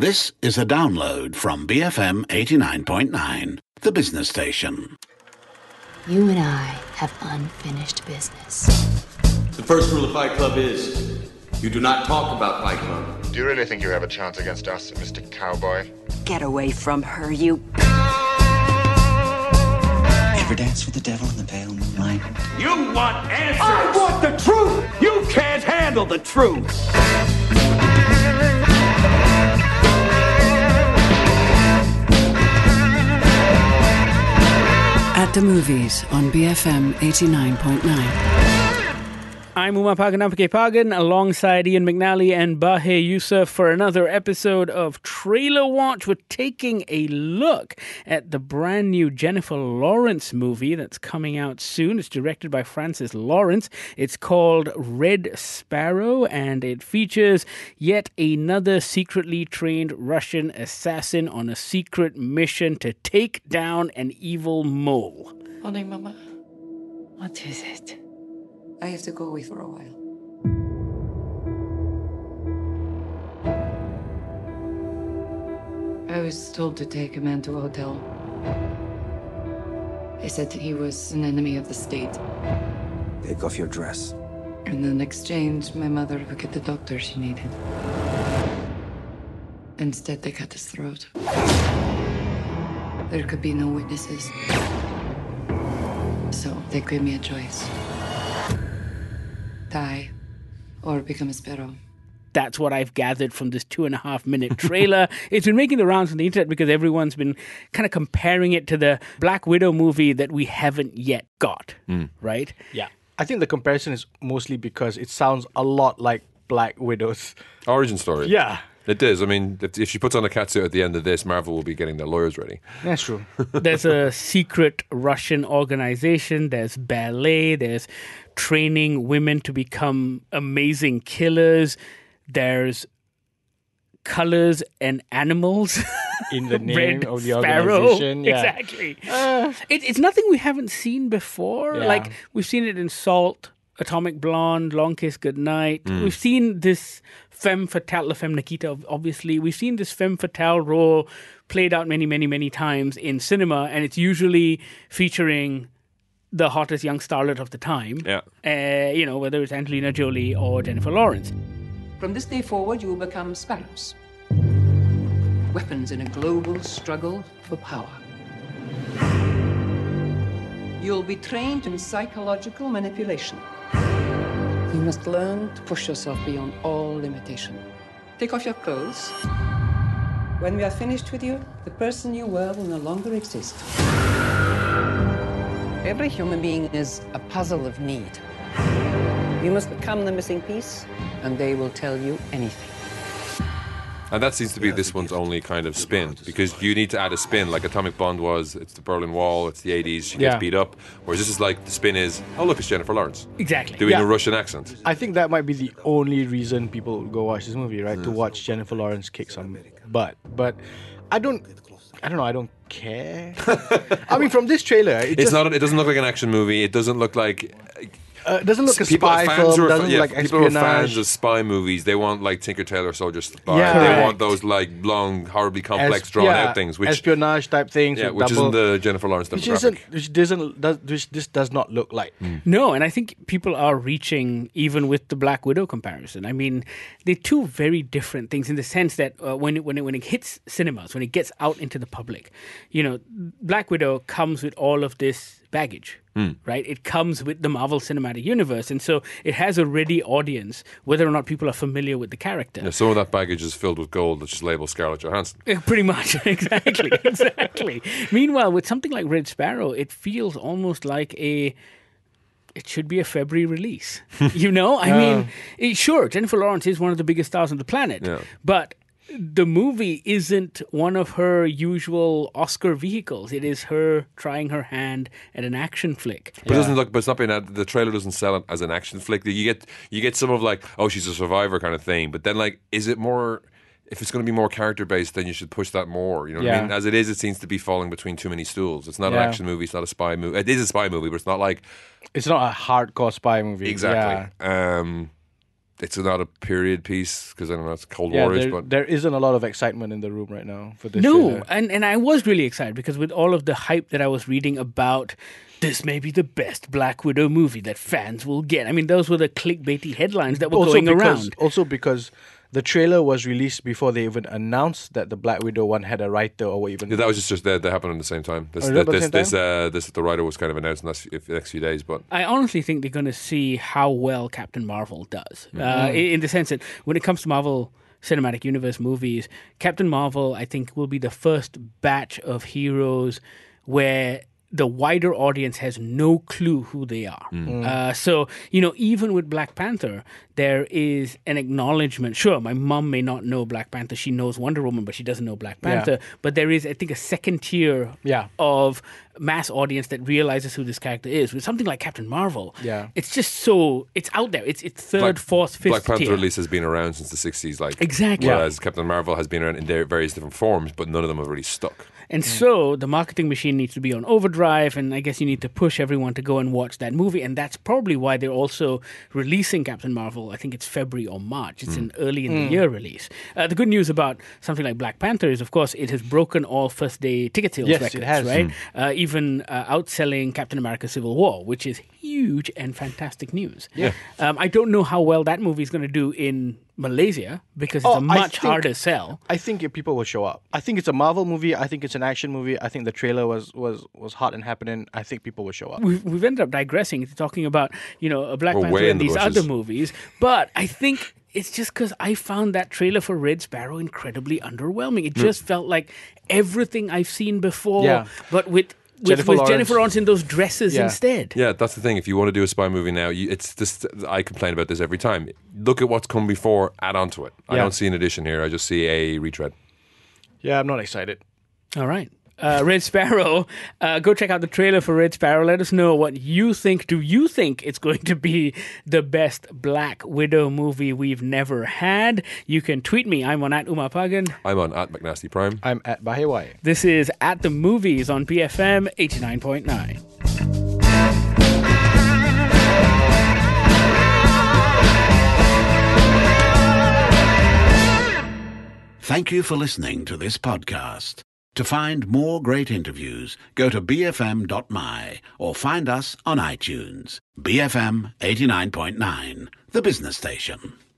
This is a download from BFM 89.9, the business station. You and I have unfinished business. The first rule of Fight Club is you do not talk about Fight Club. Do you really think you have a chance against us, Mr. Cowboy? Get away from her, you... Ever dance with the devil in the pale moonlight? You want answers! I want the truth! You can't handle the truth! At the movies on BFM 89.9. I'm Umar Pagan Pagan alongside Ian McNally and Bahe Youssef for another episode of Trailer Watch. We're taking a look at the brand new Jennifer Lawrence movie that's coming out soon. It's directed by Francis Lawrence. It's called Red Sparrow, and it features yet another secretly trained Russian assassin on a secret mission to take down an evil mole. Morning, Mama. What is it? I have to go away for a while. I was told to take a man to a hotel. They said he was an enemy of the state. Take off your dress. And in exchange, my mother would get the doctor she needed. Instead, they cut his throat. There could be no witnesses. So they gave me a choice. Die or become a sparrow. That's what I've gathered from this 2.5-minute trailer. It's been making the rounds on the internet because everyone's been kind of comparing it to the Black Widow movie that we haven't yet got, right? Yeah. I think the comparison is mostly because it sounds a lot like Black Widow's origin story. Yeah. It is. I mean, if she puts on a catsuit at the end of this, Marvel will be getting their lawyers ready. That's true. There's a secret Russian organization. There's ballet. There's training women to become amazing killers. There's colors and animals in the name Red of the Sparrow. organization. Yeah. Exactly. It's nothing we haven't seen before. Yeah. Like, we've seen it in Salt, Atomic Blonde, Long Kiss Goodnight. We've seen this femme fatale, La Femme Nikita, obviously. We've seen this femme fatale role played out many, many, many times in cinema, and it's usually featuring the hottest young starlet of the time. Yeah. Whether it's Angelina Jolie or Jennifer Lawrence. From this day forward, you will become sparrows. Weapons in a global struggle for power. You'll be trained in psychological manipulation. You must learn to push yourself beyond all limitation. Take off your clothes. When we are finished with you, the person you were will no longer exist. Every human being is a puzzle of need. You must become the missing piece, and they will tell you anything. And that seems to be this one's only kind of spin, because you need to add a spin, like Atomic Blonde was. It's the Berlin Wall, it's the 80s, she gets beat up. Whereas this is like, the spin is, oh look, it's Jennifer Lawrence. Exactly. Doing a Russian accent. I think that might be the only reason people go watch this movie, right? To watch Jennifer Lawrence kick some butt. But I don't know, I don't care. I mean, from this trailer, it doesn't look like an action movie. It doesn't look like... It doesn't look a spy film, doesn't look like people who are espionage. fans of spy movies, they want like Tinker Tailor Soldier Spy. Yeah. They Correct. want those like long, horribly complex, drawn-out things. Which, espionage type things. which isn't the Jennifer Lawrence demographic. Which this does not look like. No, and I think people are reaching even with the Black Widow comparison. I mean, they're two very different things in the sense that when it hits cinemas, when it gets out into the public, Black Widow comes with all of this baggage, right? It comes with the Marvel Cinematic Universe, and so it has a ready audience, whether or not people are familiar with the character. Yeah, some of that baggage is filled with gold that's just labeled Scarlett Johansson. Pretty much, exactly. Meanwhile, with something like Red Sparrow, it feels almost like it should be a February release. I mean, sure, Jennifer Lawrence is one of the biggest stars on the planet, but the movie isn't one of her usual Oscar vehicles. It is her trying her hand at an action flick. But it doesn't look. But it's not being. The trailer doesn't sell it as an action flick. You get some of like, oh, she's a survivor kind of thing. But then like, is it more? If it's going to be more character based, then you should push that more. You know what I mean? As it is, it seems to be falling between too many stools. It's not an action movie. It's not a spy movie. It is a spy movie, but it's not like. It's not a hardcore spy movie. Exactly. it's not a period piece because I don't know it's Cold War-ish, but there isn't a lot of excitement in the room right now for this. No, trailer. and I was really excited because with all of the hype that I was reading about, this may be the best Black Widow movie that fans will get. I mean, those were the clickbaity headlines that were going around. Also because the trailer was released before they even announced that the Black Widow one had a writer or even. Yeah, that was just they happened at the same time. The writer was kind of announced in the next few days, but I honestly think they're going to see how well Captain Marvel does. In the sense that when it comes to Marvel Cinematic Universe movies, Captain Marvel, I think, will be the first batch of heroes where the wider audience has no clue who they are. So, even with Black Panther, there is an acknowledgement. Sure, my mom may not know Black Panther. She knows Wonder Woman, but she doesn't know Black Panther. Yeah. But there is, I think, a second tier of mass audience that realizes who this character is. With something like Captain Marvel, it's just so, it's out there. It's third, fourth, fifth Black Panther tier. at least has been around since the 60s. Exactly. Whereas Captain Marvel has been around in their various different forms, but none of them have really stuck. And so the marketing machine needs to be on overdrive, and I guess you need to push everyone to go and watch that movie. And that's probably why they're also releasing Captain Marvel. I think it's February or March. It's an early in the year release. The good news about something like Black Panther is, of course, it has broken all first day ticket sales records, it has. right? Even outselling Captain America Civil War, which is huge and fantastic news. Yeah. I don't know how well that movie is going to do in Malaysia because it's a much harder sell. I think people will show up. I think it's a Marvel movie. I think it's an action movie. I think the trailer was hot and happening. I think people will show up. We've ended up digressing into talking about a Black Panther and these other movies, but I think it's just because I found that trailer for Red Sparrow incredibly underwhelming. It just felt like everything I've seen before, but with Jennifer Lawrence in those dresses instead. Yeah, that's the thing. If you want to do a spy movie now, it's just, I complain about this every time. Look at what's come before, add on to it. I don't see an addition here. I just see a retread. Yeah, I'm not excited. All right. Red Sparrow. Go check out the trailer for Red Sparrow. Let us know what you think. Do you think it's going to be the best Black Widow movie we've never had? You can tweet me. I'm on @UmaPagan. I'm on @McNastyPrime. I'm @Bahewai. This is At the Movies on BFM 89.9. Thank you for listening to this podcast. To find more great interviews, go to bfm.my or find us on iTunes. BFM 89.9, the business station.